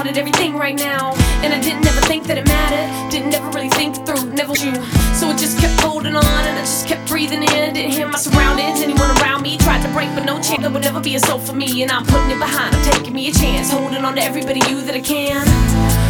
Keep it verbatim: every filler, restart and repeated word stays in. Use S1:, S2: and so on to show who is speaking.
S1: wanted everything right now, and I didn't ever think that it mattered. Didn't ever really think it through, never you. So I just kept holding on, and I just kept breathing in. Didn't hear my surroundings, anyone around me tried to break, but no chance. There would never be a soul for me, and I'm putting it behind. I'm taking me a chance, holding on to everybody new that I can.